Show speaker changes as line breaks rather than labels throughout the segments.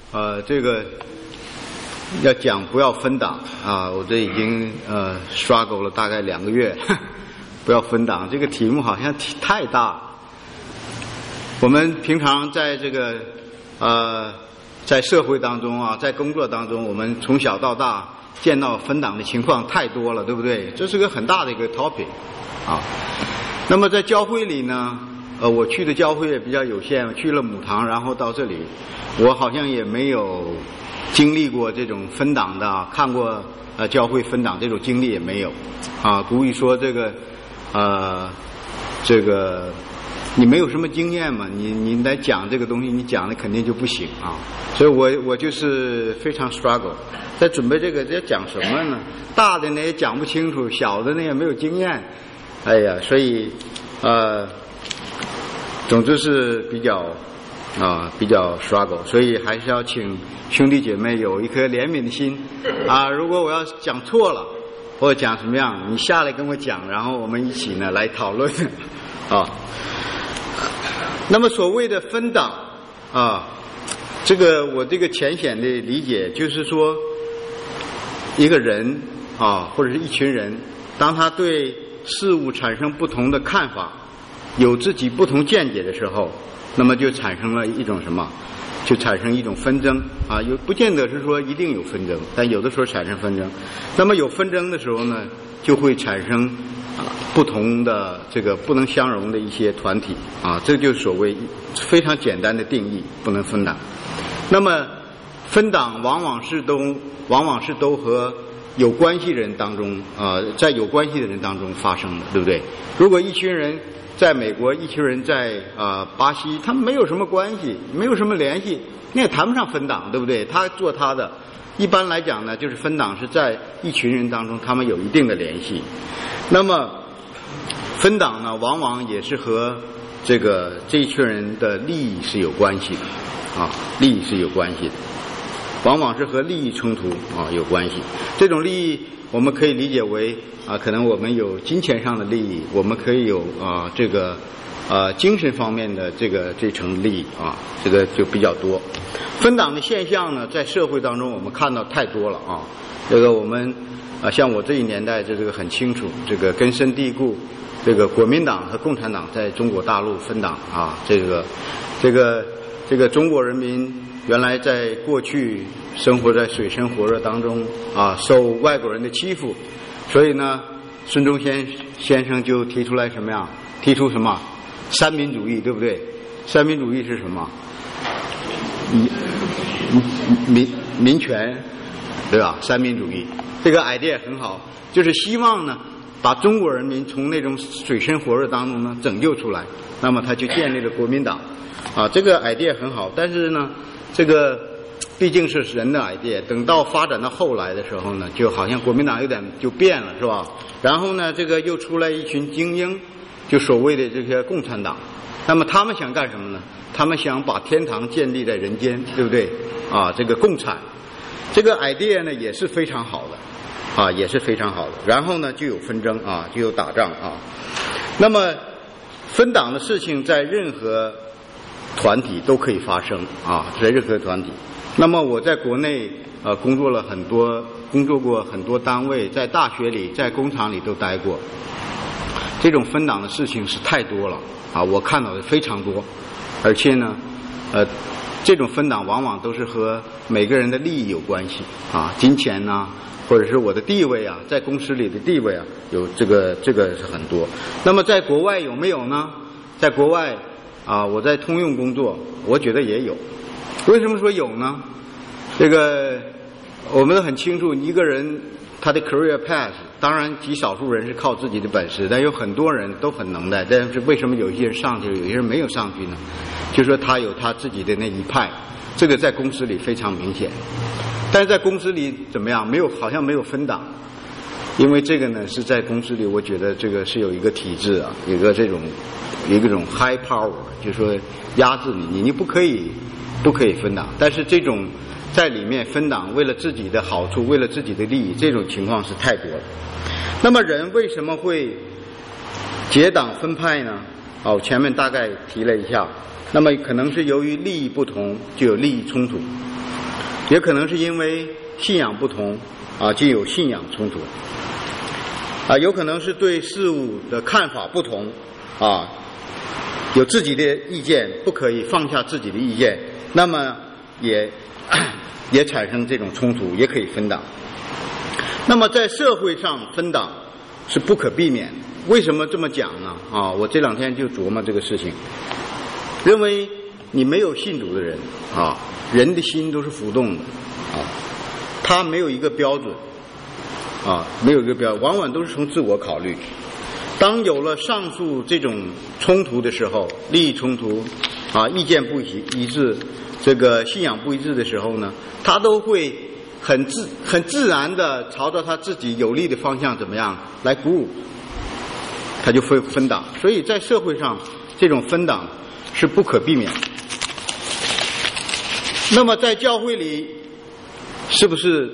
这个要讲不要分党啊，我这已经struggle了大概2个月，不要分党这个题目好像太大了。我们平常在这个在社会当中啊，在工作当中，我们从小到大见到分党的情况太多了，对不对？这是个很大的一个 topic 啊。那么在教会里呢，我去的教会也比较有限，我去了母堂，然后到这里，我好像也没有经历过这种分党的，看过教会分党这种经历也没有啊。故意说这个你没有什么经验嘛，你来讲这个东西，你讲的肯定就不行啊。所以我就是非常 struggle， 在准备这个在讲什么呢？大的呢也讲不清楚，小的呢也没有经验，哎呀，所以总之是比较 struggle， 所以还是要请兄弟姐妹有一颗怜悯的心啊。如果我要讲错了或者讲什么样，你下来跟我讲，然后我们一起呢来讨论啊。那么所谓的分党啊，这个我这个浅显的理解就是说，一个人啊或者是一群人，当他对事物产生不同的看法，有自己不同见解的时候，那么就产生了一种什么？就产生一种纷争啊，不见得是说一定有纷争，但有的时候产生纷争。那么有纷争的时候呢，就会产生不同的这个不能相容的一些团体啊，这就是所谓非常简单的定义，不能分党。那么分党往往是都和有关系人当中在有关系的人当中发生的，对不对？如果一群人在美国，一群人在巴西，他们没有什么关系，没有什么联系，那也谈不上分党，对不对？他做他的。一般来讲呢，就是分党是在一群人当中，他们有一定的联系。那么分党呢，往往也是和这一群人的利益是有关系的啊，利益是有关系的，往往是和利益冲突有关系。这种利益我们可以理解为可能我们有金钱上的利益，我们可以有精神方面的这层利益啊，这个就比较多。分党的现象呢，在社会当中我们看到太多了啊。这个我们像我这一年代这个很清楚，这个根深蒂固，这个国民党和共产党在中国大陆分党啊，这个中国人民原来在过去生活在水深火热当中啊，受外国人的欺负，所以呢，孙中先生就提出来什么呀？提出什么？三民主义，对不对？三民主义是什么？民权，对吧？三民主义这个 idea 很好，就是希望呢把中国人民从那种水深火热当中呢拯救出来。那么他就建立了国民党啊，这个 idea 很好，但是呢，这个毕竟是人的 idea， 等到发展到后来的时候呢，就好像国民党有点就变了，是吧？然后呢，这个又出来一群精英，就所谓的这些共产党。那么他们想干什么呢？他们想把天堂建立在人间，对不对？啊，这个共产，这个 idea 呢也是非常好的，啊，也是非常好的。然后呢，就有纷争啊，就有打仗啊。那么分党的事情在任何团体都可以发生啊，在任何团体。那么我在国内工作过很多单位，在大学里，在工厂里都待过。这种分党的事情是太多了啊，我看到的非常多，而且呢，这种分党往往都是和每个人的利益有关系啊，金钱呐，或者是我的地位啊，在公司里的地位啊，有这个是很多。那么在国外有没有呢？在国外啊，我在通用工作，我觉得也有。为什么说有呢？这个我们都很清楚，一个人他的 career path， 当然极少数人是靠自己的本事，但有很多人都很能耐。但是为什么有些人上去了，有些人没有上去呢？就说他有他自己的那一派，这个在公司里非常明显。但是在公司里怎么样？好像没有分党，因为这个呢是在公司里，我觉得这个是有一个体制啊，有一个这种 high power， 就是说压制你不可以分党。但是这种在里面分党，为了自己的好处，为了自己的利益，这种情况是太多了。那么人为什么会结党分派呢？我前面大概提了一下。那么可能是由于利益不同，就有利益冲突。 也可能是因为信仰不同既有信仰冲突有可能是对事物的看法不同有自己的意见，不可以放下自己的意见，那么也产生这种冲突，也可以分党。那么在社会上分党是不可避免的。为什么这么讲呢？我这2天就琢磨这个事情，认为你没有信主的人人的心都是浮动的他没有一个标准没有一个标准，往往都是从自我考虑。当有了上述这种冲突的时候，利益冲突意见不一致，这个信仰不一致的时候呢，他都会很自然的朝着他自己有利的方向怎么样来鼓舞，他就会分党。所以在社会上这种分党是不可避免的。那么在教会里是不是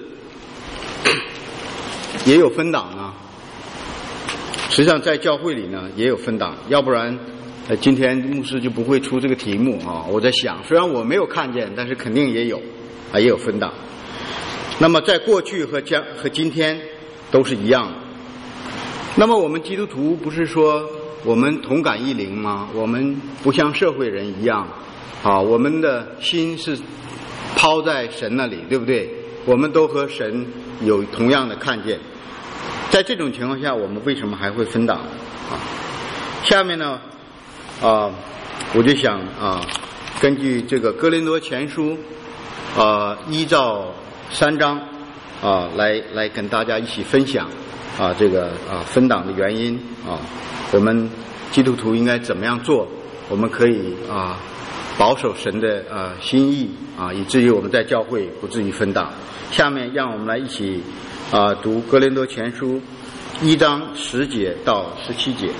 也有分党呢？实际上在教会里呢也有分党，要不然今天牧师就不会出这个题目我在想，虽然我没有看见，但是肯定也有也有分党。那么在过去和今天都是一样的。那么我们基督徒不是说我们同感一灵吗？我们不像社会人一样我们的心是抛在神那里，对不对？我们都和神有同样的看见。在这种情况下，我们为什么还会分党下面呢我就想根据这个哥林多前书依照3章来跟大家一起分享这个分党的原因我们基督徒应该怎么样做，我们可以保守神的心意以至于我们在教会不至于分党。下面让我们来一起读哥林多前书1章10节到17节。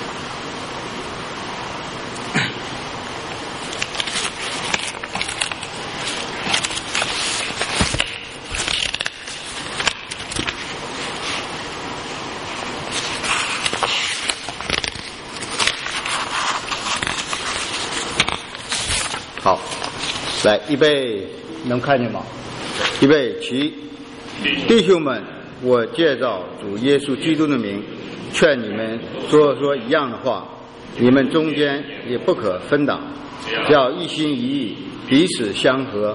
好，来预备，能看见吗？预备起。弟兄们，我借着主耶稣基督的名劝你们说一样的话，你们中间也不可分党，只要一心一意，彼此相合，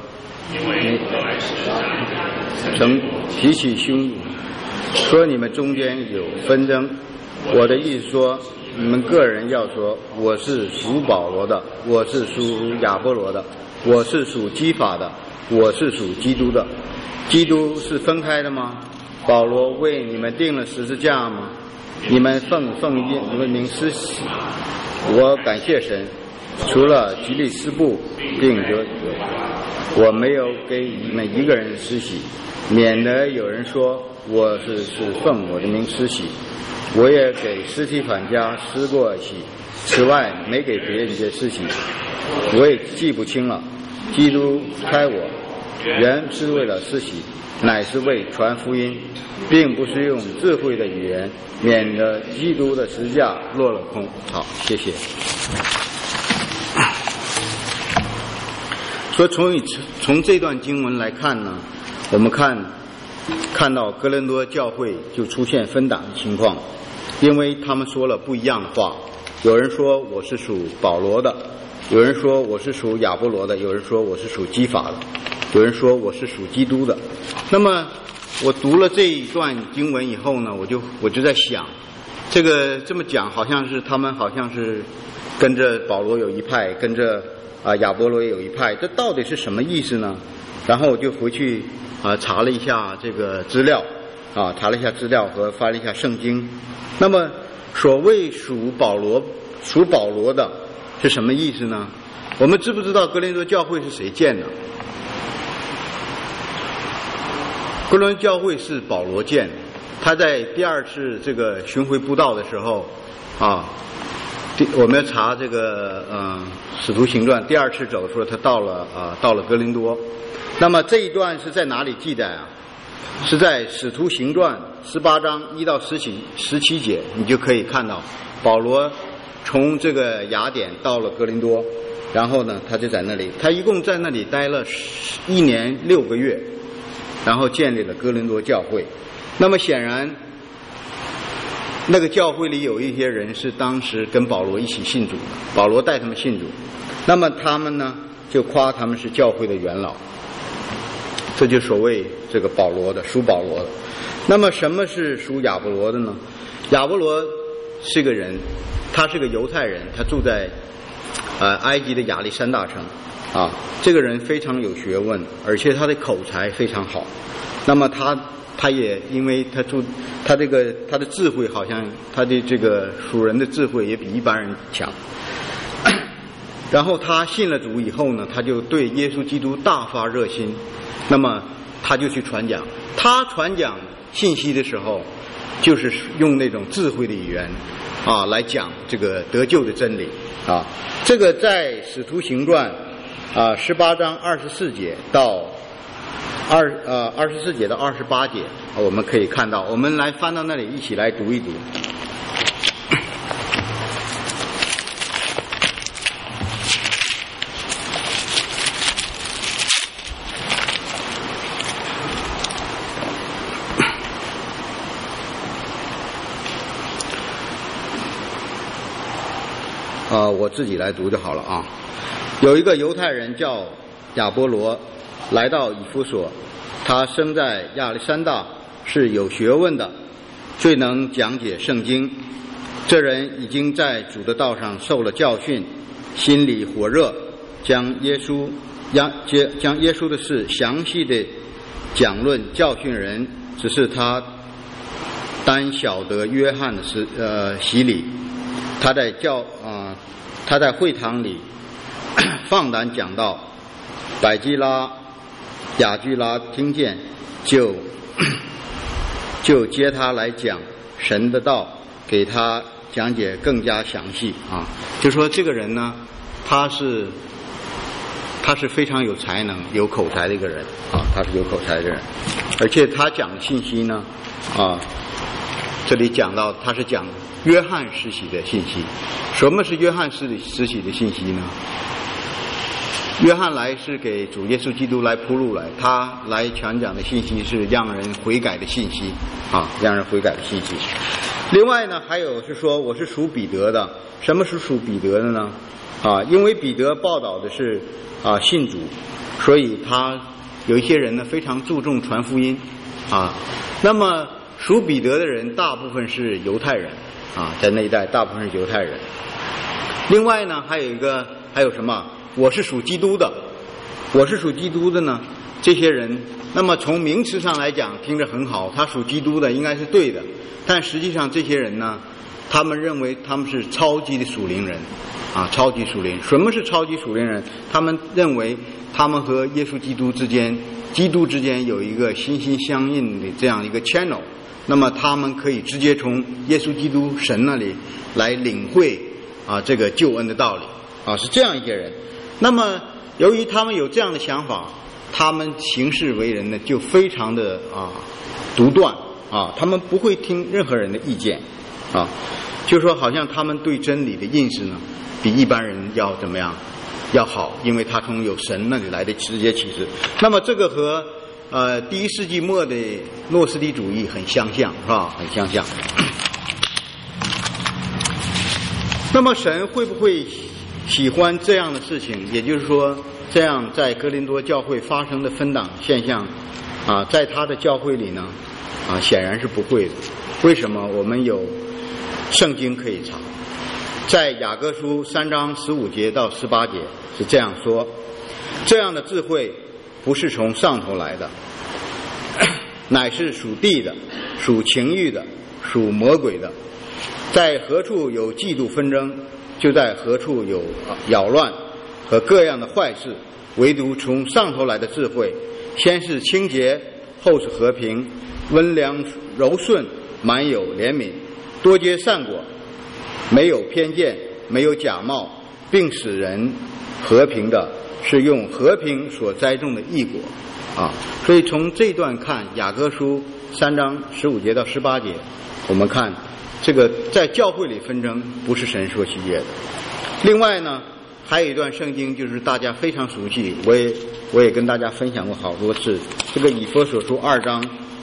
曾提起凶怒，说你们中间有纷争。我的意思说，你们个人要说，我是属保罗的，我是属亚波罗的，我是属基法的，我是属基督的。基督是分开的吗？保罗为你们定了十字架吗？你们奉你们名施洗，我感谢神，除了吉利斯布并得我没有给你们一个人施洗，免得有人说我是奉我的名施洗。我也给司提反家施过洗，此外没给别人家施洗。我也记不清了。基督差我，原是为了施洗，乃是为传福音，并不是用智慧的语言，免得基督的十字架落了空。好，谢谢。所以从这段经文来看呢，我们看到哥林多教会就出现分党的情况，因为他们说了不一样的话。有人说我是属保罗的，有人说我是属亚波罗的，有人说我是属基法的，有人说我是属基督的。那么我读了这一段经文以后呢，我就在想，这个这么讲好像是他们好像是跟着保罗有一派，跟着亚波罗也有一派，这到底是什么意思呢？然后我就回去查了一下这个资料查了一下资料和翻了一下圣经。那么所谓属保罗的是什么意思呢？我们知不知道哥林多教会是谁建的？哥林多教会是保罗建的，他在第二次这个巡回布道的时候我们要查这个使徒行传第二次走的时候，他到了哥林多。那么这一段是在哪里记载啊？是在使徒行传18章1到17节，你就可以看到保罗从这个雅典到了哥林多， 然后呢，他就在那里，他一共在那里待了1年6个月，然后建立了哥林多教会。那么显然，那个教会里有一些人是当时跟保罗一起信主的，保罗带他们信主。那么他们呢，就夸他们是教会的元老，这就所谓这个保罗的，属保罗的。那么什么是属亚波罗的呢？亚波罗是个人，他是个犹太人，他住在埃及的亚历山大城啊。这个人非常有学问，而且他的口才非常好。那么他也因为他的智慧，好像他的这个属人的智慧也比一般人强。然后他信了主以后呢，他就对耶稣基督大发热心，那么他就去传讲。他传讲信息的时候，就是用那种智慧的语言啊来讲这个得救的真理啊。这个在使徒行传18章24节到24节到28节，我们可以看到。我们来翻到那里，一起来读一读。我自己来读就好了啊。有一个犹太人叫亚波罗，来到以弗所，他生在亚历山大，是有学问的，最能讲解圣经。这人已经在主的道上受了教训，心里火热，将耶稣的事详细的讲论教训人，只是他单晓得约翰的洗礼。他在会堂里放胆讲道，百基拉、雅居拉听见，就接他来讲神的道，给他讲解更加详细啊。就说这个人呢，他是非常有才能、有口才的一个人啊，他是有口才的人，而且他讲的信息呢这里讲到他是讲约翰施洗的信息。什么是约翰施洗的信息呢？约翰来是给主耶稣基督来铺路来，他来传讲的信息是让人悔改的信息啊，让人悔改的信息。另外呢，还有是说我是属彼得的。什么是属彼得的呢？因为彼得报道的是信主，所以他有一些人呢非常注重传福音啊。那么属彼得的人大部分是犹太人啊，在那一带大部分是犹太人。另外呢，还有什么？我是属基督的。我是属基督的呢，这些人，那么从名词上来讲听着很好，他属基督的应该是对的，但实际上这些人呢，他们认为他们是超级的属灵人啊，超级属灵。什么是超级属灵人？他们认为他们和耶稣基督之间有一个心心相印的这样一个 channel， 那么他们可以直接从耶稣基督神那里来领会这个救恩的道理是这样一些人。那么由于他们有这样的想法，他们行事为人呢就非常的独断他们不会听任何人的意见就说好像他们对真理的认识呢比一般人要怎么样要好，因为他从有神那里来的直接启示。那么这个和第1世纪末的诺斯底主义很相像是吧？很相像。那么神会不会喜欢这样的事情？也就是说，这样在哥林多教会发生的分党现象在他的教会里呢显然是不会的。为什么？我们有圣经可以查，在雅各书3章15节到18节是这样说：这样的智慧不是从上头来的，乃是属地的，属情欲的，属魔鬼的。在何处有嫉妒纷争，就在何处有扰乱和各样的坏事。唯独从上头来的智慧，先是清洁，后是和平，温良柔顺，满有怜悯，多结善果，没有偏见，没有假冒，并使人和平的，是用和平所栽种的义果所以从这段看，雅各书3章15节到18节，我们看这个在教会里纷争不是神所喜悦的。另外呢， 还有一段圣经就是大家非常熟悉，我也跟大家分享过好多次，这个以弗所书2章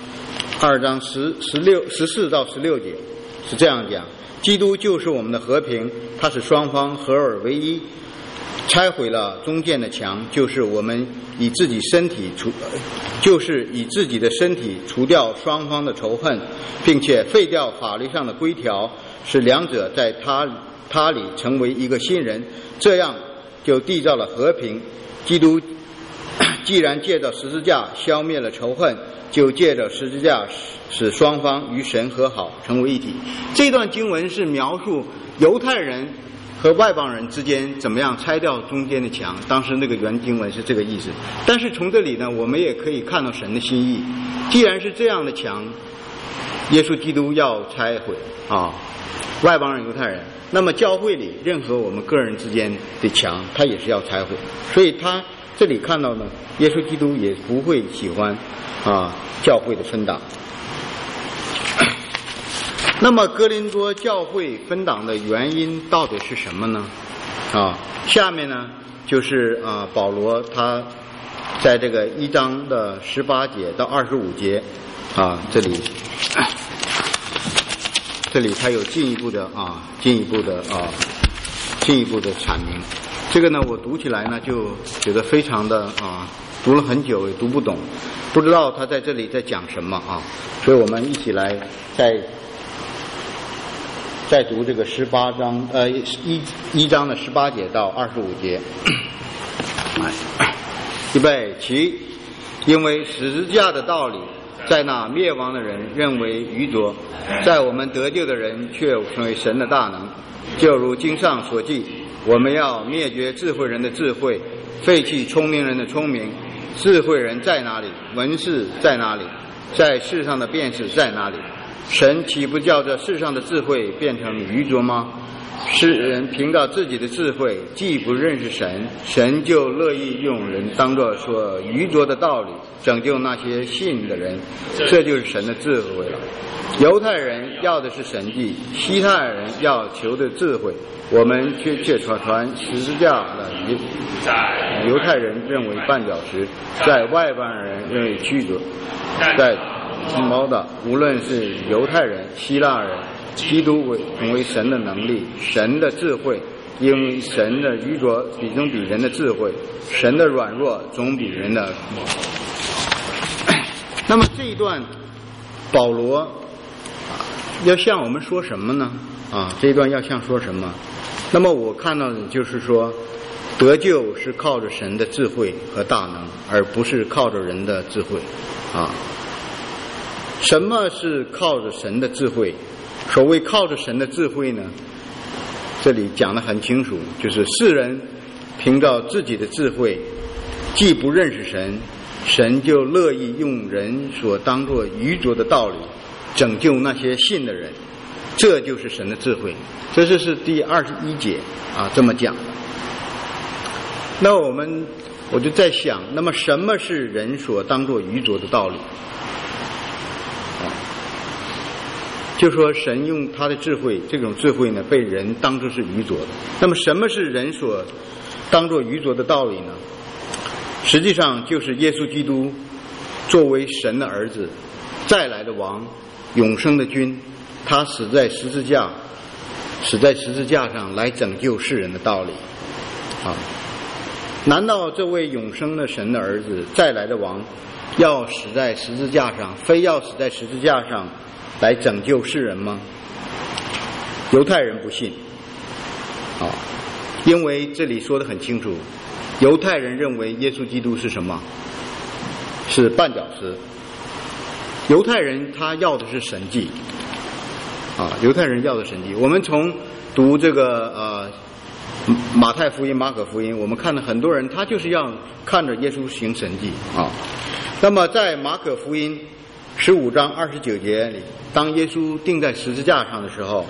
14到16节是这样讲：基督就是我们的和平，他使双方合而为一，拆毁了中间的墙，就是以自己的身体除掉双方的仇恨，并且废掉法律上的规条，使两者在他里成为一个新人，这样就缔造了和平。基督既然借着十字架消灭了仇恨，就借着十字架使双方与神和好，成为一体。这段经文是描述犹太人和外邦人之间怎么样拆掉中间的墙，当时那个原经文是这个意思。但是从这里呢，我们也可以看到神的心意。既然是这样的墙，耶稣基督要拆毁外邦人、犹太人，那么教会里任何我们个人之间的墙，他也是要拆毁。所以他这里看到呢，耶稣基督也不会喜欢教会的分党。那么哥林多教会分党的原因到底是什么呢？下面呢就是保罗他在这个1章的18节到25节这里他有进一步的阐明。这个呢我读起来呢就觉得非常的读了很久也读不懂，不知道他在这里在讲什么所以我们一起来再读这个18章1章的18节到25节。预备起。因为十字架的道理在那灭亡的人认为愚拙，在我们得救的人却成为神的大能。就如经上所记，我们要灭绝智慧人的智慧，废弃聪明人的聪明。智慧人在哪里？文士在哪里？在世上的辩士在哪里？神岂不叫这世上的智慧变成愚拙吗？世人凭着自己的智慧既不认识神，神就乐意用人当作说愚拙的道理拯救那些信的人，这就是神的智慧了。犹太人要的是神迹，希太人要求的智慧，我们却传十字架的犹太人认为绊脚石，在外邦人认为曲折，在毛的无论是犹太人、希腊人，基督成为神的能力，神的智慧，因为神的愚拙总比人的智慧，神的软弱总比人的。那么这一段保罗要向我们说什么呢？这一段要向说什么？那么我看到的就是说，得救是靠着神的智慧和大能，而不是靠着人的智慧什么是靠着神的智慧？所谓靠着神的智慧呢，这里讲得很清楚，就是世人凭着自己的智慧，既不认识神，神就乐意用人所当作愚拙的道理拯救那些信的人，这就是神的智慧。这是第21节这么讲的。那我就在想，那么什么是人所当作愚拙的道理？就说神用他的智慧，这种智慧呢被人当作是愚拙的。那么什么是人所当作愚拙的道理呢？实际上就是耶稣基督作为神的儿子，再来的王，永生的君，他死在十字架上来拯救世人的道理难道这位永生的神的儿子，再来的王，要死在十字架上，非要死在十字架上来拯救世人吗？犹太人不信因为这里说得很清楚，犹太人认为耶稣基督是什么？是绊脚石。犹太人他要的是神迹犹太人要的神迹。我们从读这个马太福音、马可福音，我们看到很多人他就是要看着耶稣行神迹那么在马可福音15章29节里，当耶稣钉在十字架上的时候，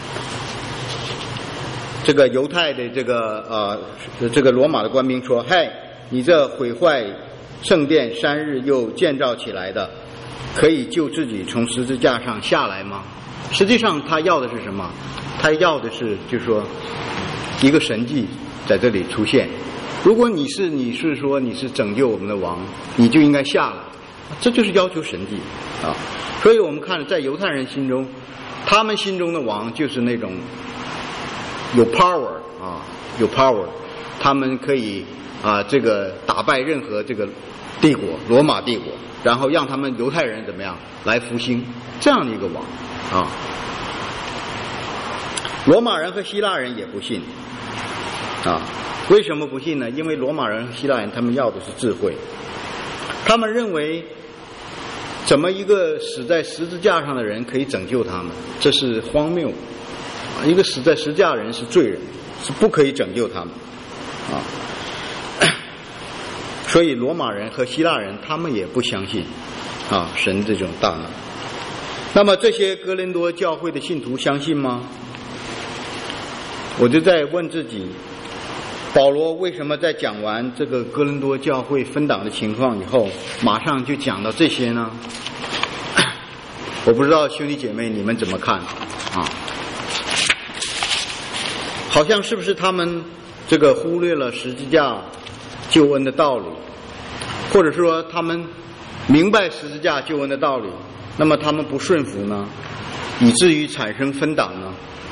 这个犹太的这个罗马的官兵说：“嗨，你这毁坏圣殿3日又建造起来的，可以救自己从十字架上下来吗？”实际上他要的是什么？他要的是就是说一个神迹， 在这里出现。如果你是说你是拯救我们的王，你就应该下来，这就是要求神迹啊。所以我们看在犹太人心中，他们心中的王就是那种有 power 啊，有 power， 他们可以这个打败任何这个帝国，罗马帝国，然后让他们犹太人怎么样来复兴，这样的一个王啊。罗马人和希腊人也不信啊。为什么不信呢？因为罗马人和希腊人他们要的是智慧，他们认为怎么一个死在十字架上的人可以拯救他们，这是荒谬。一个死在十字架的人是罪人，是不可以拯救他们啊。所以罗马人和希腊人他们也不相信神这种大能。那么这些哥林多教会的信徒相信吗？我就在问自己，保罗为什么在讲完这个哥林多教会分党的情况以后，马上就讲到这些呢？我不知道兄弟姐妹你们怎么看好像是不是他们这个忽略了十字架救恩的道理，或者说他们明白十字架救恩的道理，那么他们不顺服呢，以至于产生分党呢？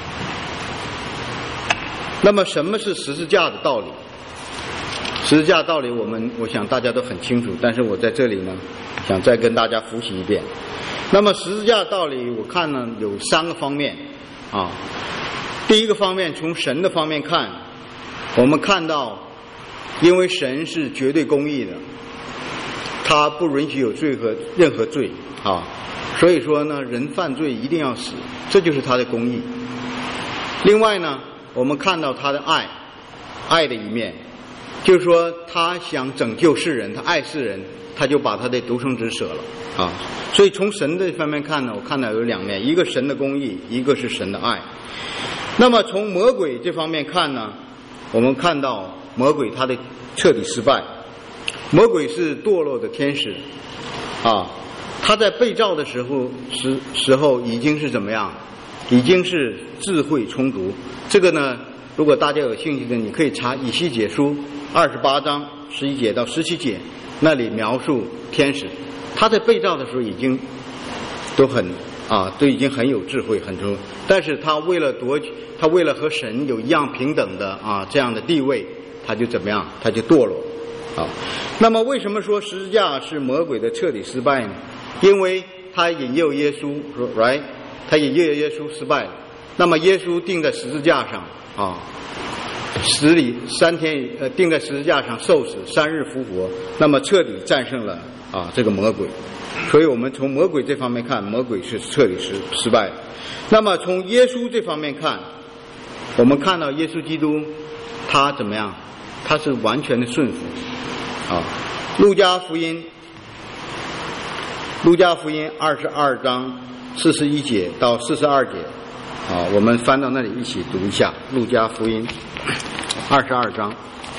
那么什么是十字架的道理？十字架道理我想大家都很清楚，但是我在这里呢想再跟大家复习一遍。那么十字架道理我看呢有3个方面第一个方面，从神的方面看，我们看到因为神是绝对公义的，他不允许有任何罪所以说呢人犯罪一定要死，这就是他的公义。另外呢我们看到他的爱的一面，就是说他想拯救世人，他爱世人，他就把他的独生子舍了所以从神的方面看呢，我看到有2面，一个神的公义，一个是神的爱。那么从魔鬼这方面看呢，我们看到魔鬼他的彻底失败。魔鬼是堕落的天使他在被造的时候已经是怎么样？已经是智慧充足。这个呢如果大家有兴趣的，你可以查以西结书28章11节到17节，那里描述天使他在被造的时候已经都已经很有智慧很充足，但是他为了和神有一样平等的这样的地位，他就怎么样？他就堕落那么为什么说十字架是魔鬼的彻底失败呢？因为他引诱耶稣他引诱耶稣失败了。那么耶稣钉在十字架上死里3天钉在十字架上受死，3日复活，那么彻底战胜了这个魔鬼。所以我们从魔鬼这方面看，魔鬼是彻底失败的。那么从耶稣这方面看，我们看到耶稣基督他怎么样？他是完全的顺服路加福音22章41节到42节我们翻到那里一起读一下。路加福音22章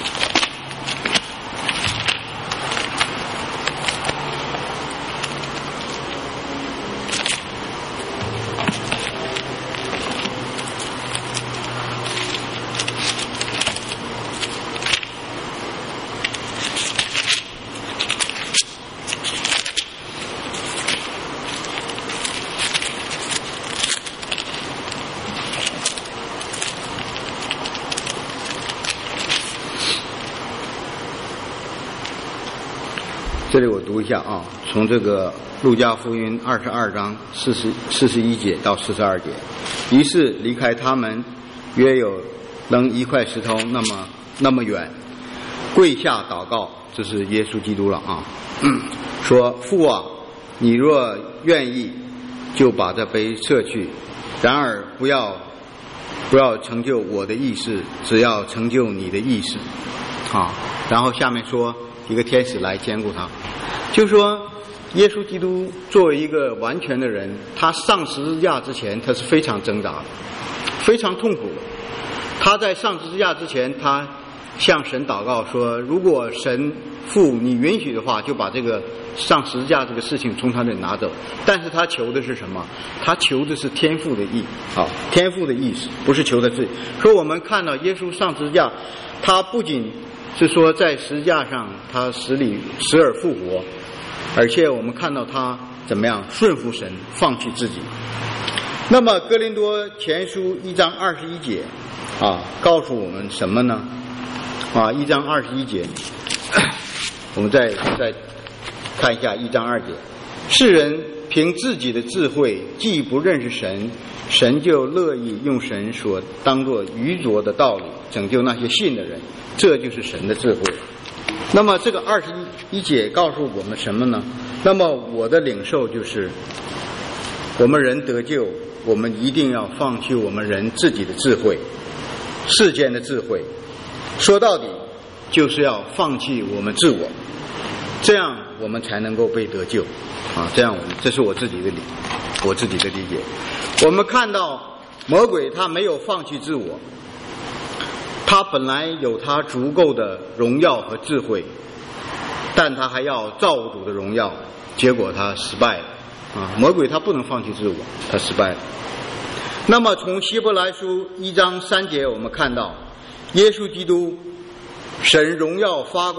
这里我读一下从这个路加福音22章41节到42节。于是离开他们约有扔1块石头那么远，跪下祷告，这是耶稣基督了说父啊，你若愿意就把这杯撤去，然而不要成就我的意思，只要成就你的意思然后下面说一个天使来兼顾他，就是说耶稣基督作为一个完全的人，他上十字架之前他是非常挣扎的，非常痛苦的。他在上十字架之前，他向神祷告说，如果神父你允许的话，就把这个上十字架这个事情从他那里拿走。但是他求的是什么？他求的是天父的意，天父的意思，不是求的罪。所以我们看到耶稣上十字架，他不仅是说在十字架上他死而复活，而且我们看到他怎么样顺服神，放弃自己。那么哥林多前书1章21节告诉我们什么呢？1章21节，我们再看一下1章2节。世人凭自己的智慧既不认识神，神就乐意用神所当作愚拙的道理拯救那些信的人，这就是神的智慧。那么这个21节告诉我们什么呢？那么我的领受就是，我们人得救，我们一定要放弃我们人自己的智慧，世间的智慧，说到底就是要放弃我们自我，这样我们才能够被得救这样这是我自己的理解。我们看到魔鬼他没有放弃自我，他本来有他足够的荣耀和智慧，但他还要造物主的荣耀，结果他失败了魔鬼他不能放弃自我，他失败了。那么从希伯来书1章3节我们看到，耶稣基督神荣耀发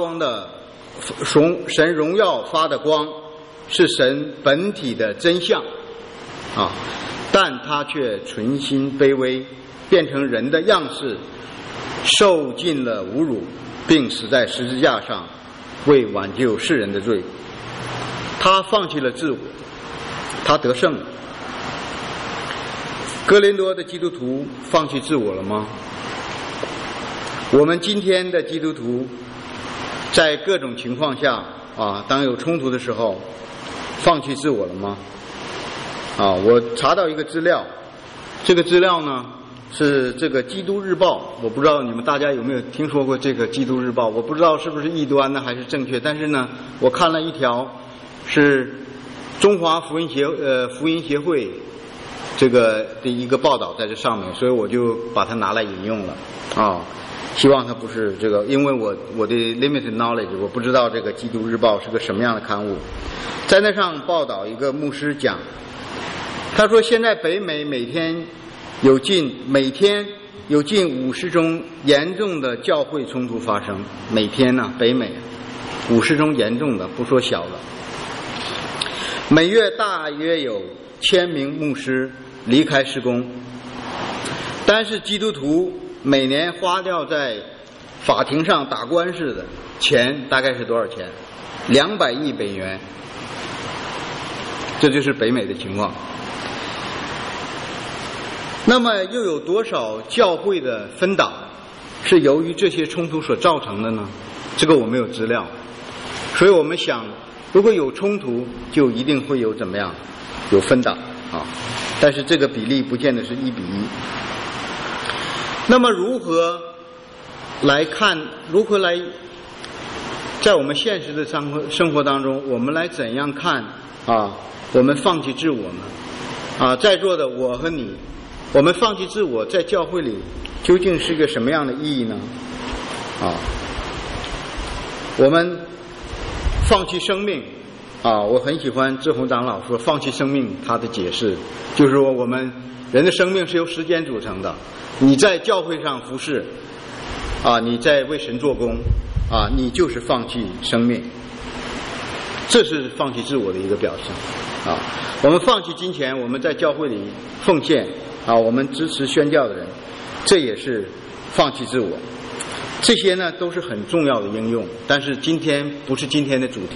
的光是神本体的真相但他却存心卑微，变成人的样式，受尽了侮辱，并死在十字架上，为挽救世人的罪。他放弃了自我，他得胜了。哥林多的基督徒放弃自我了吗？我们今天的基督徒在各种情况下当有冲突的时候放弃自我了吗？我查到一个资料，这个资料呢是这个基督日报，我不知道你们大家有没有听说过这个基督日报，我不知道是不是异端呢还是正确，但是呢我看了一条是中华福音协会这个的一个报道在这上面，所以我就把它拿来引用了希望它不是这个，因为我的 limited knowledge 我不知道这个基督日报是个什么样的刊物。在那上报道一个牧师讲，他说现在北美每天有近50宗严重的教会冲突发生，每天呢北美50宗严重的，不说小的，每月大约有1000名牧师离开事工，但是基督徒每年花掉在法庭上打官司的钱大概是多少钱？200亿美元，这就是北美的情况。那么又有多少教会的分党是由于这些冲突所造成的呢？这个我没有资料，所以我们想如果有冲突就一定会有怎么样，有分党但是这个比例不见得是1比1。那么如何来在我们现实的生活当中，我们来怎样看我们放弃自我呢？在座的我和你，我们放弃自我在教会里究竟是一个什么样的意义呢？我们放弃生命我很喜欢志宏长老说放弃生命，他的解释就是说我们人的生命是由时间组成的，你在教会上服侍你在为神做工你就是放弃生命，这是放弃自我的一个表现我们放弃金钱，我们在教会里奉献我们支持宣教的人，这也是放弃自我。这些呢都是很重要的应用，但是今天不是今天的主题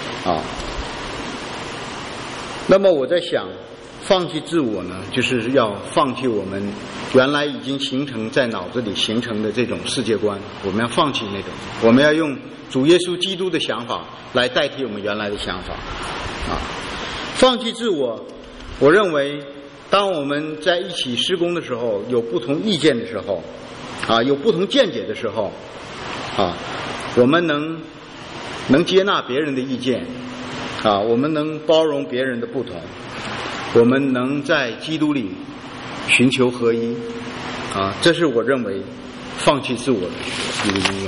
那么我在想，放弃自我呢，就是要放弃我们原来已经形成在脑子里形成的这种世界观，我们要放弃那种，我们要用主耶稣基督的想法来代替我们原来的想法放弃自我，我认为当我们在一起施工的时候，有不同意见的时候有不同见解的时候我们能接纳别人的意见我们能包容别人的不同，我们能在基督里寻求合一这是我认为放弃自我的一个应用。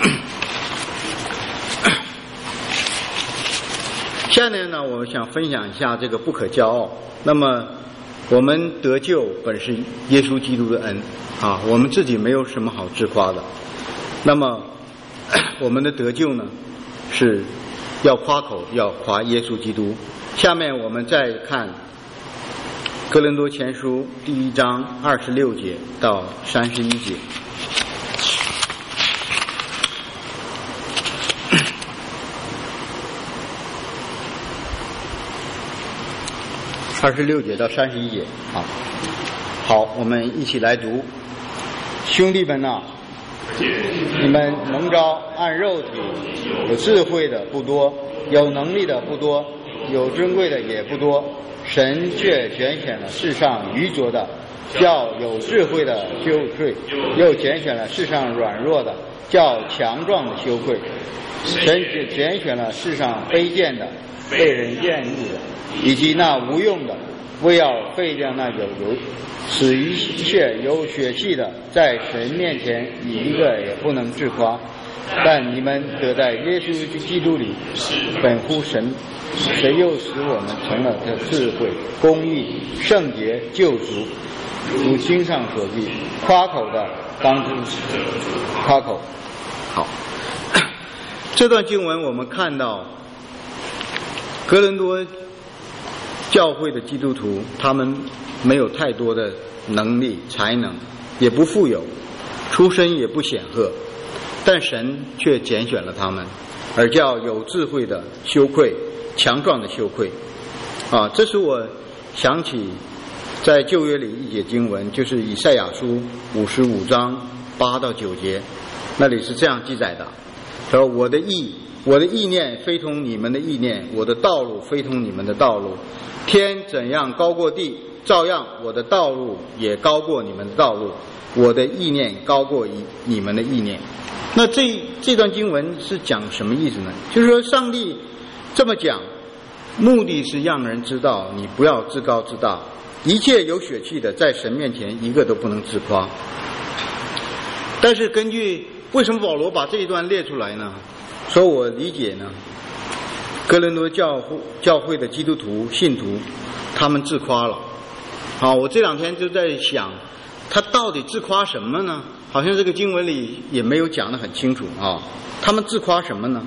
下面呢，我想分享一下这个不可骄傲。那么我们得救本是耶稣基督的恩啊，我们自己没有什么好自夸的。那么我们的得救呢，是要夸口，要夸耶稣基督。下面我们再看哥林多前书第1章26节到31节。26节到31节啊，好，我们一起来读。兄弟们啊，你们蒙召按肉体有智慧的不多，有能力的不多，有尊贵的也不多，神却拣选了世上愚拙的，叫有智慧的羞愧；又拣选了世上软弱的，叫强壮的羞愧。神拣选了世上卑贱的，被人厌恶的，以及那无用的，为要废掉那使一切有血气的，在神面前一个也不能自夸。但你们得在耶稣基督里本乎神，谁又使我们成了的智慧、公义、圣洁、救赎，如经上所记，夸口的当知夸口。好，这段经文我们看到哥林多教会的基督徒，他们没有太多的能力才能，也不富有，出身也不显赫，但神却拣选了他们，而叫有智慧的羞愧，强壮的羞愧啊！这使我想起在旧约里一节经文，就是以赛亚书55章8到9节，那里是这样记载的，说我的意念非同你们的意念，我的道路非同你们的道路，天怎样高过地，照样我的道路也高过你们的道路，我的意念高过你们的意念。那这段经文是讲什么意思呢？就是说上帝这么讲，目的是让人知道你不要自高自大，一切有血气的在神面前一个都不能自夸。但是根据为什么保罗把这一段列出来呢？说我理解呢，哥林多教会的基督徒信徒他们自夸了啊！我这两天就在想，他到底自夸什么呢？好像这个经文里也没有讲得很清楚啊。他们自夸什么呢？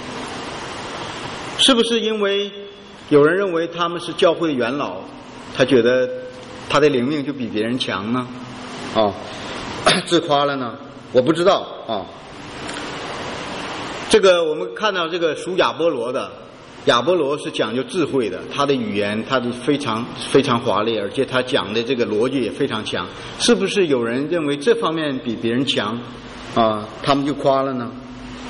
是不是因为有人认为他们是教会的元老，他觉得他的灵命就比别人强呢？啊，自夸了呢？我不知道啊。这个我们看到这个属亚波罗的，亚波罗是讲究智慧的，他的语言他的非常非常华丽，而且他讲的这个逻辑也非常强。是不是有人认为这方面比别人强啊，他们就夸了呢？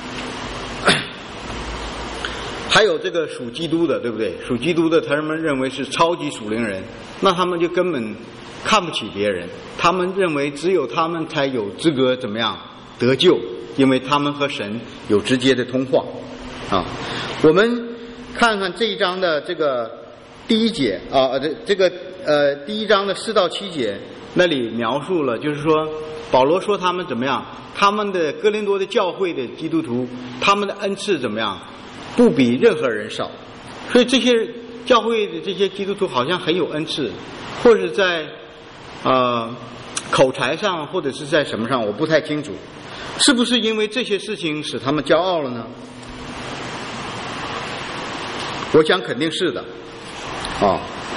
还有这个属基督的，对不对？属基督的他们认为是超级属灵人，那他们就根本看不起别人，他们认为只有他们才有资格怎么样得救，因为他们和神有直接的通话啊。我们看看这一章的这个第1节啊，第1章的4到7节，那里描述了，就是说保罗说他们怎么样，他们的哥林多的教会的基督徒，他们的恩赐怎么样，不比任何人少。所以这些教会的这些基督徒好像很有恩赐，或者在口才上，或者是在什么上，我不太清楚。是不是因为这些事情使他们骄傲了呢？我想肯定是的啊，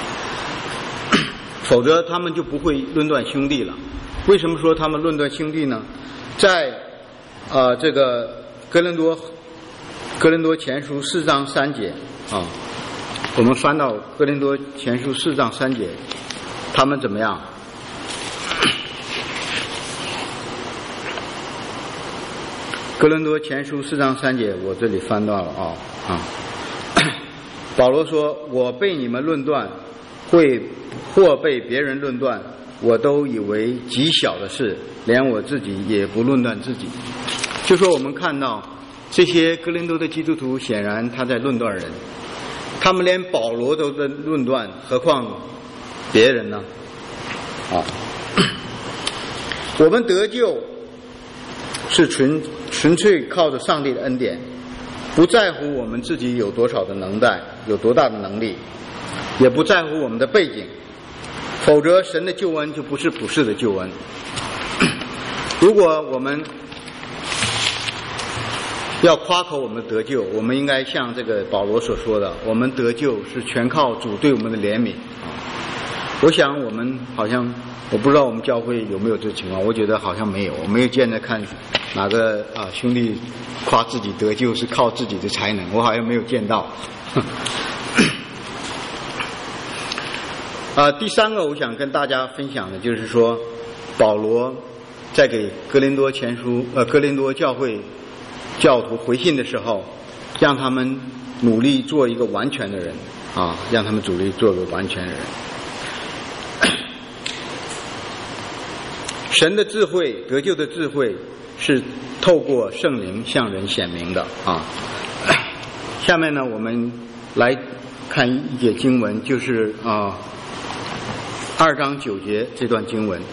否则他们就不会论断兄弟了。为什么说他们论断兄弟呢？在这个哥林多前书4章3节啊，我们翻到哥林多前书4章3节，他们怎么样？哥林多前书4章3节，我这里翻到了啊。保罗说：“我被你们论断，或被别人论断，我都以为极小的事，连我自己也不论断自己。”就说我们看到这些哥林多的基督徒，显然他在论断人，他们连保罗都在论断，何况别人呢？啊，我们得救是纯粹靠着上帝的恩典，不在乎我们自己有多少的能耐，有多大的能力，也不在乎我们的背景，否则神的救恩就不是普世的救恩。如果我们要夸口我们得救，我们应该像这个保罗所说的，我们得救是全靠主对我们的怜悯。我想我们好像，我不知道我们教会有没有这个情况，我觉得好像没有，我没有见着看哪个兄弟夸自己得救是靠自己的才能，我好像没有见到。第三个我想跟大家分享的就是说，保罗在给哥林多教会教徒回信的时候，让他们努力做一个完全的人让他们努力做一个完全的人。神的智慧，得救的智慧是透过圣灵向人显明的下面呢，我们来看一节经文，就是2章9节这段经文。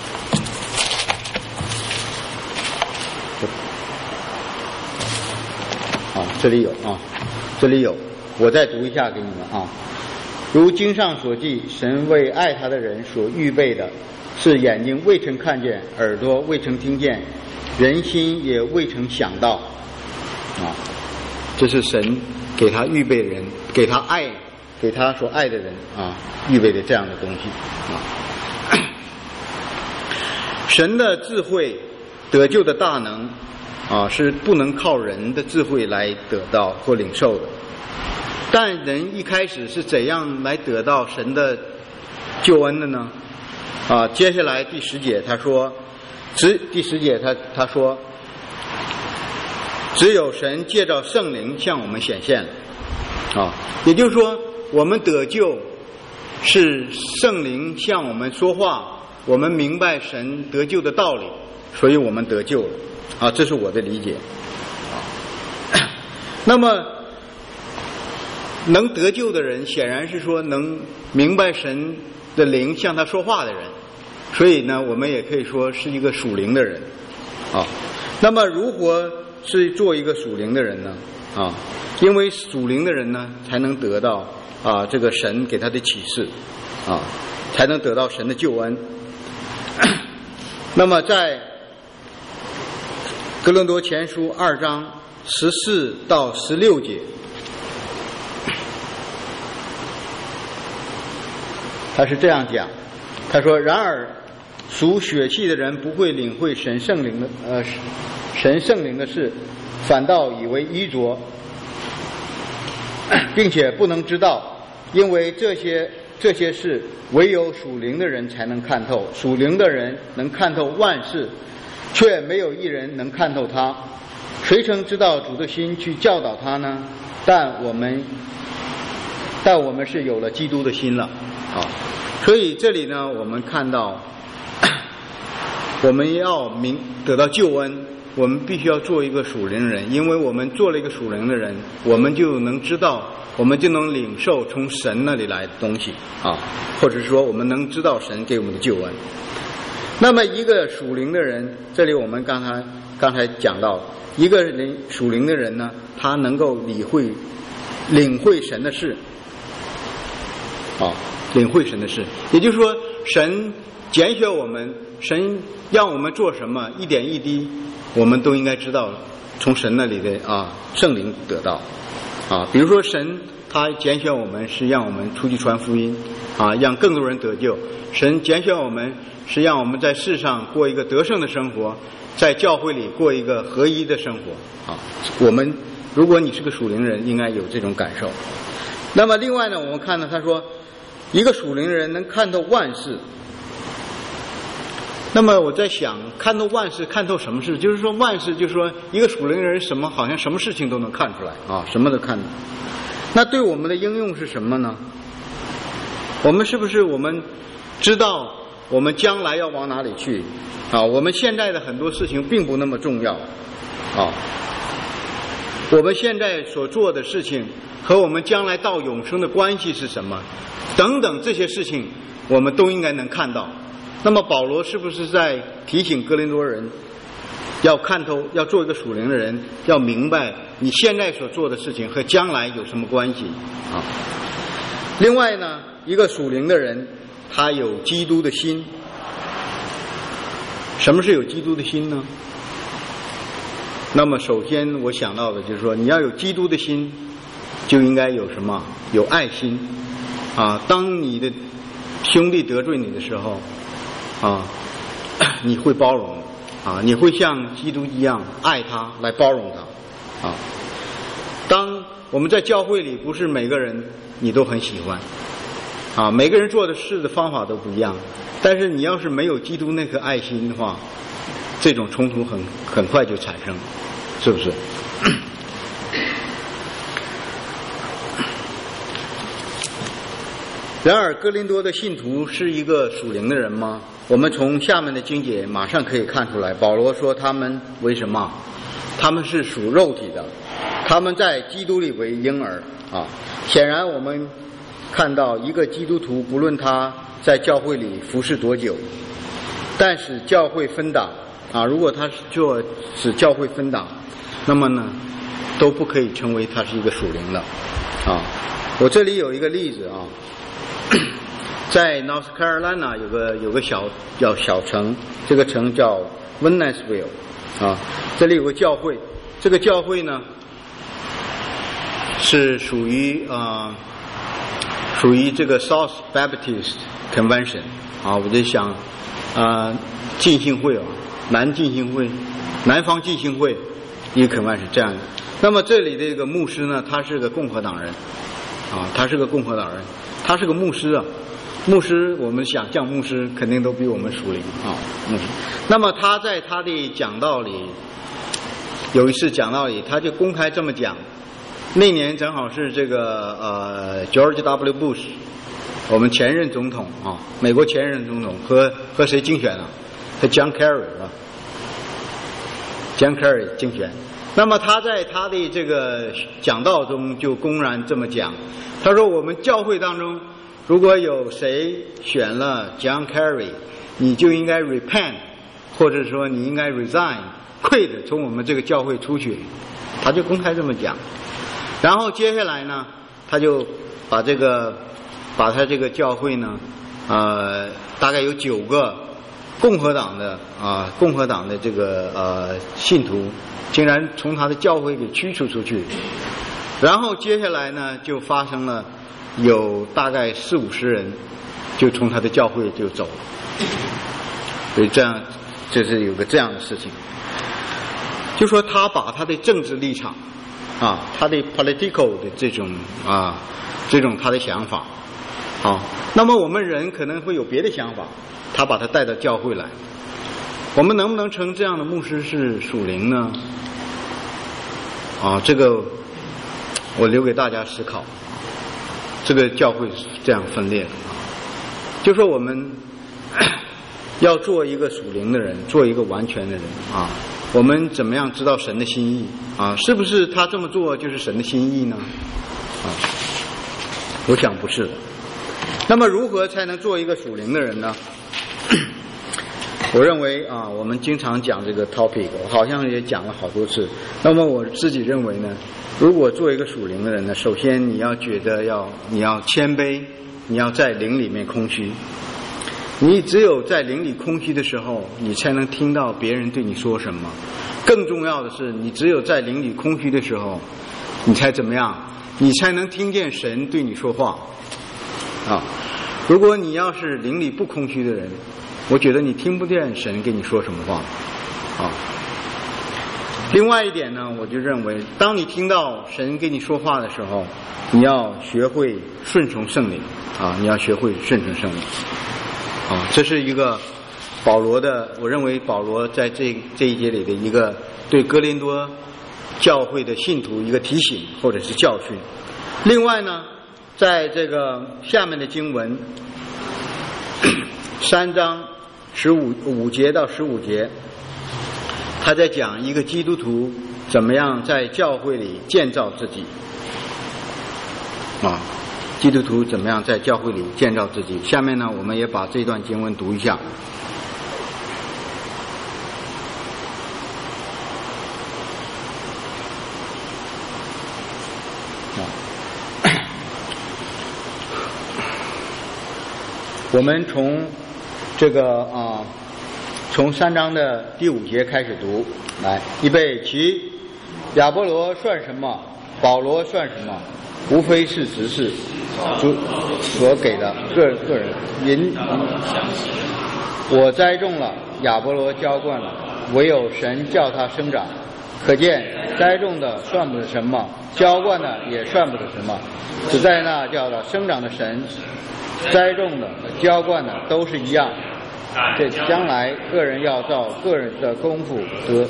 这里有，我再读一下给你们如经上所记，神为爱他的人所预备的，是眼睛未曾看见，耳朵未曾听见，人心也未曾想到这是神给他预备的人，给他所爱的人预备的这样的东西神的智慧，得救的大能是不能靠人的智慧来得到或领受的。但人一开始是怎样来得到神的救恩的呢？接下来第10节他说，他说，只有神借着圣灵向我们显现了也就是说，我们得救是圣灵向我们说话，我们明白神得救的道理，所以我们得救了这是我的理解那么能得救的人，显然是说能明白神的灵向他说话的人，所以呢，我们也可以说是一个属灵的人那么如何是做一个属灵的人呢因为属灵的人呢，才能得到这个神给他的启示才能得到神的救恩那么在哥林多前书2章14到16节，他是这样讲，他说，然而属血气的人不会领会神圣灵的事，反倒以为愚拙，并且不能知道，因为这些事唯有属灵的人才能看透，属灵的人能看透万事，却没有一人能看透他。谁曾知道主的心去教导他呢？但我们是有了基督的心了所以这里呢，我们看到我们要得到救恩，我们必须要做一个属灵人，因为我们做了一个属灵的人，我们就能知道，我们就能领受从神那里来的东西或者说我们能知道神给我们的救恩。那么一个属灵的人，这里我们刚才讲到，一个人属灵的人呢，他能够领会神的事领会神的事，也就是说，神拣选我们，神让我们做什么，一点一滴我们都应该知道，从神那里的圣灵得到比如说神他拣选我们是让我们出去传福音让更多人得救，神拣选我们是让我们在世上过一个得胜的生活，在教会里过一个合一的生活我们如果你是个属灵人，应该有这种感受。那么另外呢，我们看到他说一个属灵人能看透万事。那么我在想，看透万事，看透什么事？就是说万事，就是说一个属灵人好像什么事情都能看出来什么都看。那对我们的应用是什么呢？我们是不是我们知道我们将来要往哪里去我们现在的很多事情并不那么重要我们现在所做的事情和我们将来到永生的关系是什么等等，这些事情我们都应该能看到。那么保罗是不是在提醒哥林多人要看透，要做一个属灵的人，要明白你现在所做的事情和将来有什么关系啊。另外呢，一个属灵的人，他有基督的心。什么是有基督的心呢？那么首先我想到的就是说，你要有基督的心，就应该有什么？有爱心啊。当你的兄弟得罪你的时候啊，你会包容啊，你会像基督一样爱他，来包容他啊。当我们在教会里，不是每个人你都很喜欢啊，每个人做的事的方法都不一样，但是你要是没有基督那颗爱心的话，这种冲突很快就产生，是不是？然而哥林多的信徒是一个属灵的人吗？我们从下面的经节马上可以看出来，保罗说他们为什么？他们是属肉体的，他们在基督里为婴儿啊。显然我们看到一个基督徒，不论他在教会里服侍多久，但是教会分党啊，如果他使教会分党，那么呢都不可以称为他是一个属灵的啊。我这里有一个例子啊，在 North Carolina 有个小城，这个城叫 Wennesville 啊，这里有个教会，这个教会呢是属于这个 South Baptist Convention 啊，我就想浸信会啊，南方浸信会一个 convention 这样的。那么这里的一个牧师呢，他是个共和党人啊，他是个牧师啊。牧师，我们想象牧师肯定都比我们属灵啊，那么他在他的讲道里，有一次讲道里，他就公开这么讲。那年正好是这个George W. Bush， 我们前任总统啊，美国前任总统和谁竞选啊？和 John Kerry 啊 ，John Kerry 竞选。那么他在他的这个讲道中就公然这么讲，他说我们教会当中，如果有谁选了 John Kerry， 你就应该 repent， 或者说你应该 resign， quit 从我们这个教会出去。他就公开这么讲。然后接下来呢，他就把他这个教会呢，大概有9个共和党的这个信徒，竟然从他的教会给驱逐出去。然后接下来呢，就发生了有大概40-50人就从他的教会就走了。所以这是有个这样的事情，就说他把他的政治立场啊，他的 political 的这种他的想法啊，那么我们人可能会有别的想法，他把他带到教会来，我们能不能称这样的牧师是属灵呢？这个我留给大家思考。这个教会是这样分裂的，就说我们要做一个属灵的人，做一个完全的人啊，我们怎么样知道神的心意啊？是不是他这么做就是神的心意呢？我想不是的。那么如何才能做一个属灵的人呢？我认为我们经常讲这个 topic， 我好像也讲了好多次。那么我自己认为呢，如果做一个属灵的人呢，首先你要觉得你要谦卑，你要在灵里面空虚。你只有在灵里空虚的时候，你才能听到别人对你说什么。更重要的是，你只有在灵里空虚的时候，你才怎么样？你才能听见神对你说话啊！如果你要是灵里不空虚的人，我觉得你听不见神跟你说什么话啊。另外一点呢，我就认为，当你听到神跟你说话的时候，你要学会顺从圣灵啊！你要学会顺从圣灵啊！这是一个保罗的，我认为保罗在这一节里的一个对哥林多教会的信徒一个提醒或者是教训。另外呢，在这个下面的经文3章5节到15节，他在讲一个基督徒怎么样在教会里建造自己基督徒怎么样在教会里建造自己。下面呢，我们也把这段经文读一下。 我们从这个从3章的第5节开始读，来，预备起。亚波罗算什么？保罗算什么？无非是执事主所给的个人因我栽种了，亚波罗浇灌了，唯有神叫他生长。可见栽种的算不得什么，浇灌的也算不得什么，只在那叫他生长的神。栽种的浇灌的都是一样，这将来个人要照个人的功夫得。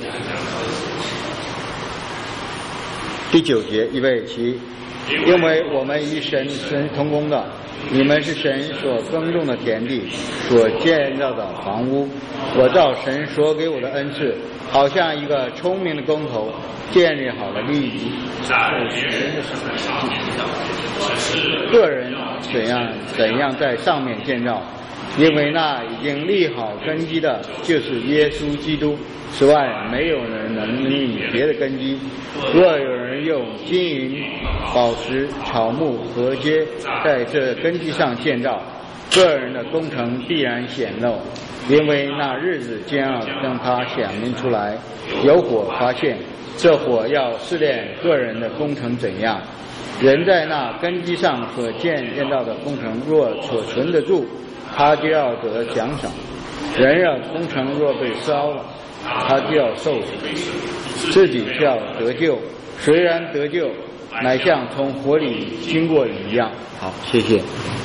第9节，预备起。因为我们与神同工的，你们是神所耕种的田地，所建造的房屋。我照神所给我的恩赐，好像一个聪明的工头，建立好了利益。个人怎样在上面建造，因为那已经立好根基的，就是耶稣基督。此外，没有人能立别的根基。若有人用金银、宝石、草木和秸在这根基上建造，个人的工程必然显露，因为那日子将要让它显明出来。有火发现，这火要试炼个人的工程怎样。人在那根基上所建造的工程若所存得住，他就要得奖赏；人的工程若被烧了，他就要受死，自己就要得救。虽然得救，乃像从火里经过一样。好，谢谢。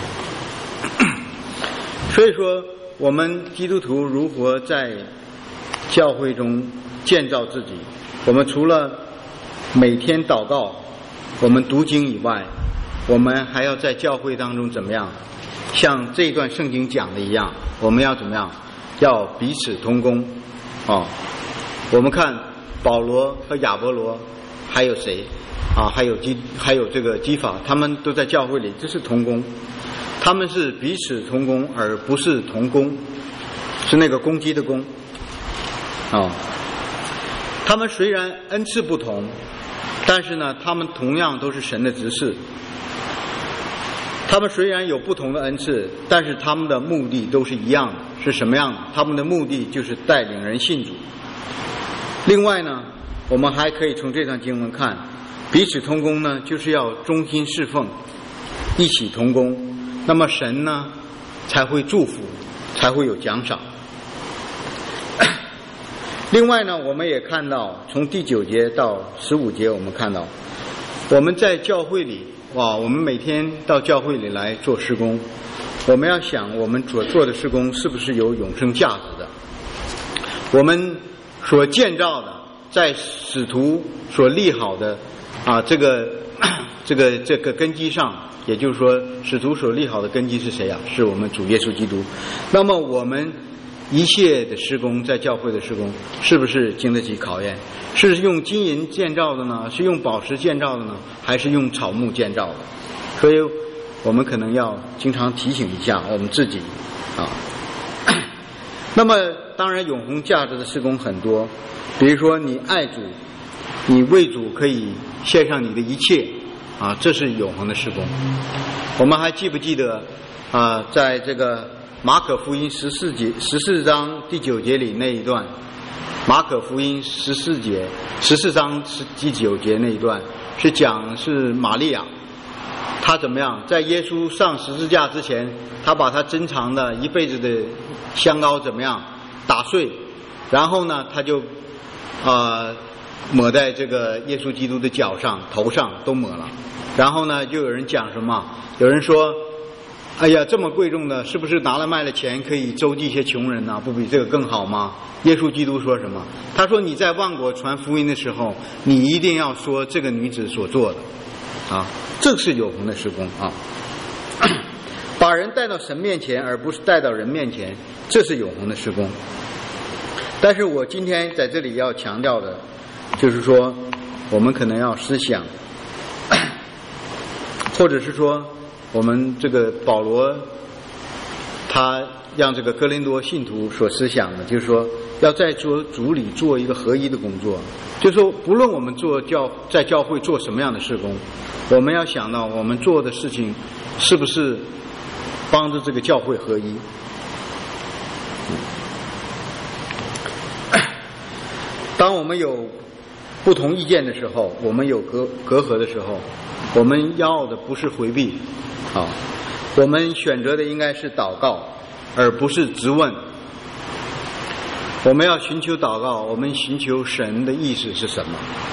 所以说，我们基督徒如何在教会中建造自己？我们除了每天祷告，我们读经以外，我们还要在教会当中怎么样？像这一段圣经讲的一样，我们要怎么样？要彼此同工。我们看保罗和亚波罗，还有谁还有这个基法，他们都在教会里，这是同工。他们是彼此同工，而不是同工，是那个攻击的攻。他们虽然恩赐不同，但是呢，他们同样都是神的执事。他们虽然有不同的恩赐，但是他们的目的都是一样的。是什么样的？他们的目的就是带领人信主。另外呢，我们还可以从这段经文看，彼此同工呢，就是要忠心侍奉，一起同工，那么神呢才会祝福，才会有奖赏。另外呢，我们也看到从第9节到15节，我们看到我们在教会里，我们每天到教会里来做事工，我们要想我们所做的事工是不是有永生价值的。我们所建造的，在使徒所立好的这个根基上，也就是说使徒所立好的根基是谁啊？是我们主耶稣基督。那么我们一切的施工，在教会的施工，是不是经得起考验？是用金银建造的呢？是用宝石建造的呢？还是用草木建造的？所以我们可能要经常提醒一下我们自己那么当然永恒价值的事工很多，比如说你爱主，你为主可以献上你的一切这是永恒的事工。我们还记不记得在这个马可福音14章第9节里那一段，马可福音14章第9节那一段是讲是玛利亚，他怎么样在耶稣上十字架之前，他把他珍藏的一辈子的香膏怎么样打碎，然后呢他就抹在这个耶稣基督的脚上头上都抹了。然后呢就有人讲什么，有人说哎呀这么贵重的，是不是拿了卖了钱可以周济一些穷人呢？不比这个更好吗？耶稣基督说什么？他说你在万国传福音的时候，你一定要说这个女子所做的这是永恒的事工把人带到神面前而不是带到人面前，这是永恒的事工。但是我今天在这里要强调的就是说，我们可能要思想或者是说我们这个保罗他让这个哥林多信徒所思想的，就是说要在主里做一个合一的工作，就是说不论我们在教会做什么样的事工，我们要想到我们做的事情是不是帮助这个教会合一。当我们有不同意见的时候，我们有隔阂的时候，我们要的不是回避，我们选择的应该是祷告，而不是质问。我们要寻求祷告，我们寻求神的意思是什么？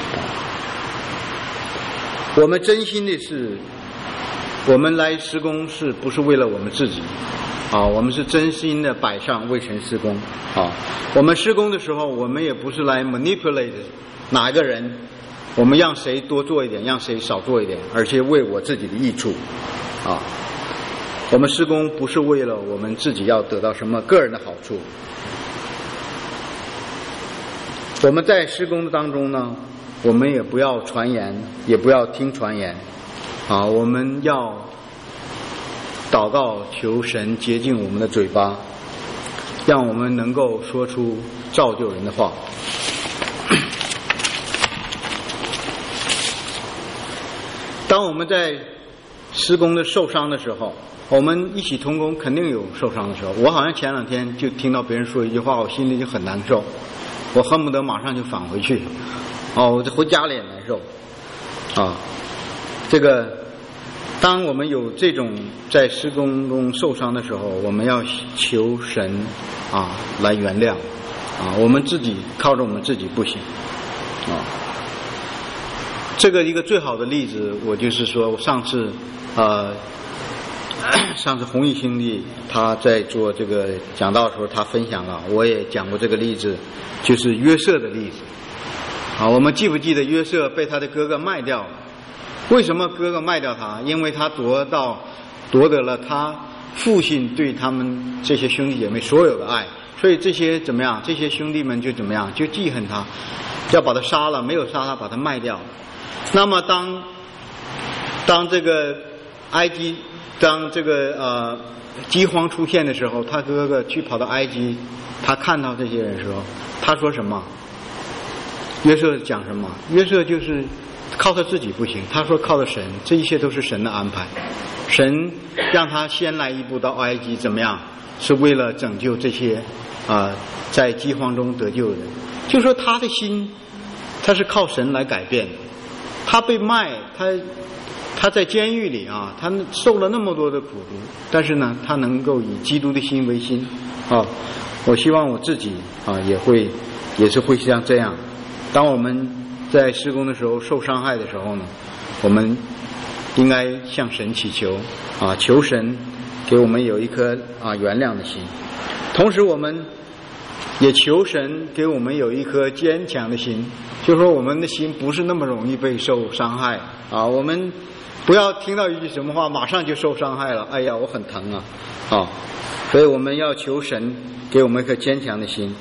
我们真心的是，我们来施工是不是为了我们自己？我们是真心的摆上为神施工。我们施工的时候，我们也不是来 manipulate 哪一个人，我们让谁多做一点，让谁少做一点，而且为我自己的益处。我们施工不是为了我们自己要得到什么个人的好处。我们在施工的当中呢，我们也不要传言，也不要听传言。我们要祷告求神洁净我们的嘴巴，让我们能够说出造就人的话。当我们在施工的受伤的时候，我们一起同工肯定有受伤的时候。我好像前2天就听到别人说一句话，我心里就很难受，我恨不得马上就返回去。我回家里也难受。这个当我们有这种在施工中受伤的时候，我们要求神来原谅。我们自己靠着我们自己不行。这个一个最好的例子，我就是说上次弘毅兄弟他在做这个讲道的时候，他分享了，我也讲过这个例子，就是约瑟的例子。我们记不记得约瑟被他的哥哥卖掉了？为什么哥哥卖掉他？因为他夺得了他父亲对他们这些兄弟姐妹所有的爱，所以这些怎么样？这些兄弟们就怎么样？就记恨他，要把他杀了，没有杀他，把他卖掉。那么当这个埃及，当这个饥荒出现的时候，他哥哥跑到埃及，他看到这些人的时候，他说什么？约瑟讲什么？约瑟就是靠他自己不行，他说靠着神，这一切都是神的安排。神让他先来一步到埃及，怎么样？是为了拯救这些在饥荒中得救的人。就说他的心，他是靠神来改变的。他被卖，他在监狱里他受了那么多的苦毒，但是呢，他能够以基督的心为心。我希望我自己也是会像这样。当我们在施工的时候受伤害的时候呢，我们应该向神祈求求神给我们有一颗原谅的心，同时我们也求神给我们有一颗坚强的心，就说我们的心不是那么容易被受伤害我们不要听到一句什么话马上就受伤害了，哎呀我很疼所以我们要求神给我们一颗坚强的心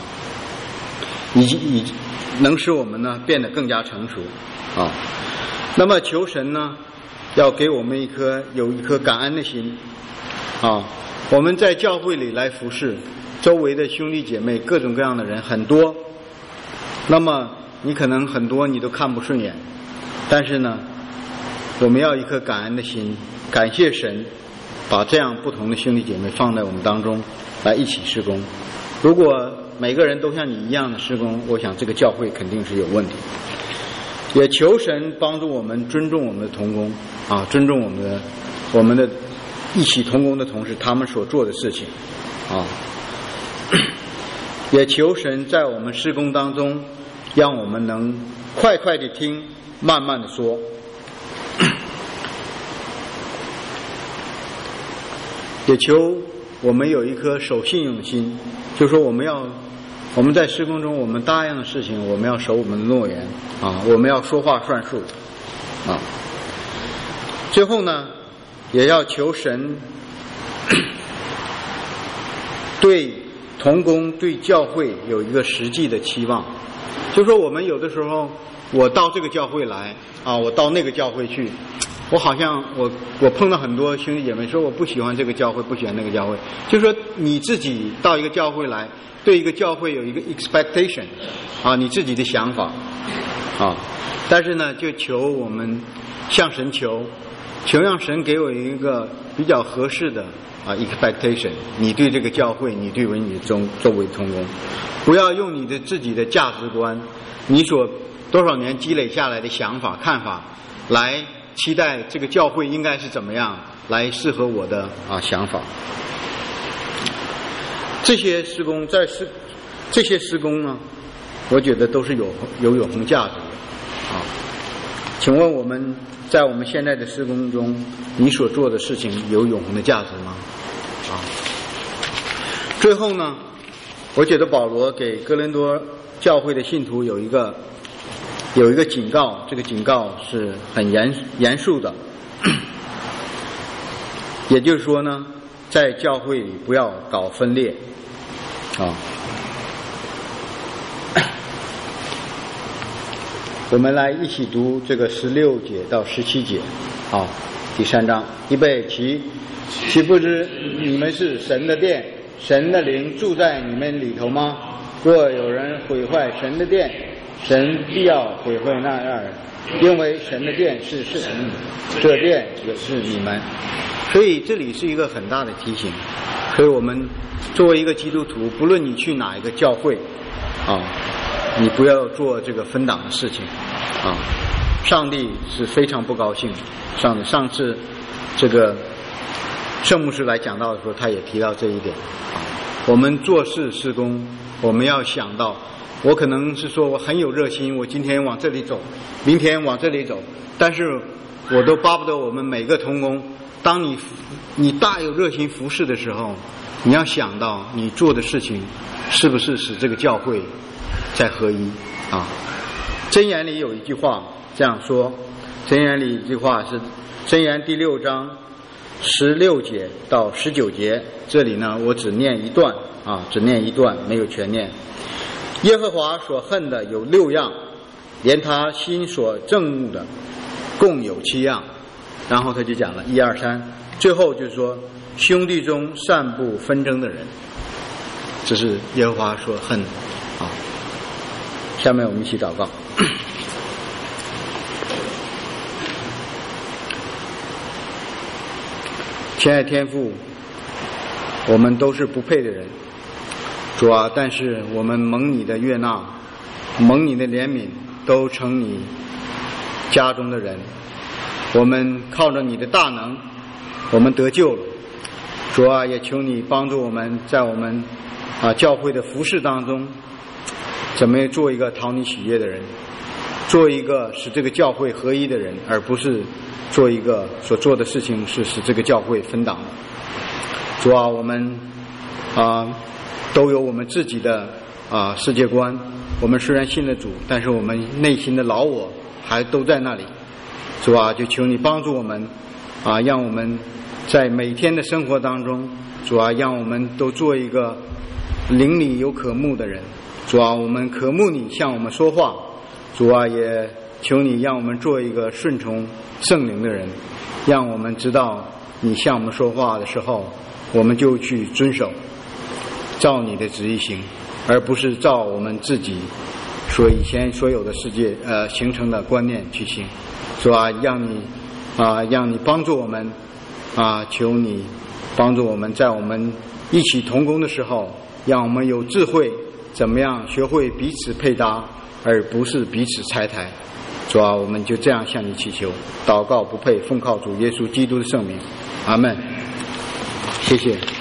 以能使我们呢变得更加成熟那么求神呢要给我们有一颗感恩的心我们在教会里来服侍，周围的兄弟姐妹各种各样的人很多，那么你可能很多你都看不顺眼，但是呢我们要一颗感恩的心，感谢神把这样不同的兄弟姐妹放在我们当中来一起施工。如果每个人都像你一样的施工，我想这个教会肯定是有问题。也求神帮助我们尊重我们的同工尊重我们的一起同工的同事他们所做的事情也求神在我们施工当中让我们能快快的听，慢慢的说也求我们有一颗守信用的心，就是说我们在施工中我们答应的事情我们要守我们的诺言我们要说话算数最后呢也要求神对同工对教会有一个实际的期望，就是说我们有的时候我到这个教会来我到那个教会去，我好像我碰到很多兄弟姐妹说我不喜欢这个教会，不喜欢那个教会，就是说你自己到一个教会来，对一个教会有一个 expectation 你自己的想法但是呢就求我们向神求求让神给我一个比较合适的expectation， 你对这个教会，你对你周围同工，不要用你的自己的价值观，你所多少年积累下来的想法看法来期待这个教会应该是怎么样，来适合我的想法。这些施工呢，我觉得都是有永恒价值的请问我们在我们现在的施工中，你所做的事情有永恒的价值吗？最后呢，我觉得保罗给哥林多教会的信徒有一个警告，这个警告是很严肃的，也就是说呢，在教会里不要搞分裂我们来一起读这个16节到17节第3章，预备起。岂不知你们是神的殿，神的灵住在你们里头吗？若有人毁坏神的殿，神必要毁坏那样人，因为神的殿是神，这殿也是你们。所以这里是一个很大的提醒，所以我们作为一个基督徒，不论你去哪一个教会你不要做这个分党的事情上帝是非常不高兴。上次这个圣牧师来讲到的时候，他也提到这一点我们做事施工，我们要想到，我可能是说我很有热心，我今天往这里走，明天往这里走，但是我都巴不得我们每个同工，当你大有热心服侍的时候，你要想到你做的事情是不是使这个教会在合一箴言里有一句话这样说，箴言里一句话是箴言第6章16节到19节，这里呢我只念一段没有全念。耶和华所恨的有6样，连他心所憎恶的共有7样。然后他就讲了1、2、3，最后就是说兄弟中散布纷争的人，这是耶和华所恨的下面我们一起祷告。亲爱的天父，我们都是不配的人，主啊，但是我们蒙你的悦纳，蒙你的怜悯，都成你家中的人。我们靠着你的大能，我们得救了。主啊，也求你帮助我们在我们教会的服事当中，怎么做一个讨你喜悦的人，做一个使这个教会合一的人，而不是做一个所做的事情是使这个教会分党。主啊，我们都有我们自己的世界观，我们虽然信了主，但是我们内心的老我还都在那里。主啊，就求你帮助我们让我们在每天的生活当中，主啊，让我们都做一个灵里有渴慕的人。主啊，我们渴慕你向我们说话。主啊，也求你让我们做一个顺从圣灵的人，让我们知道你向我们说话的时候，我们就去遵守，照你的旨意行，而不是照我们自己以前所有的世界形成的观念去行。主啊，让你帮助我们求你帮助我们在我们一起同工的时候，让我们有智慧，怎么样学会彼此配搭，而不是彼此拆台。主啊，我们就这样向你祈求，祷告不配，奉靠主耶稣基督的圣名，阿们。谢谢。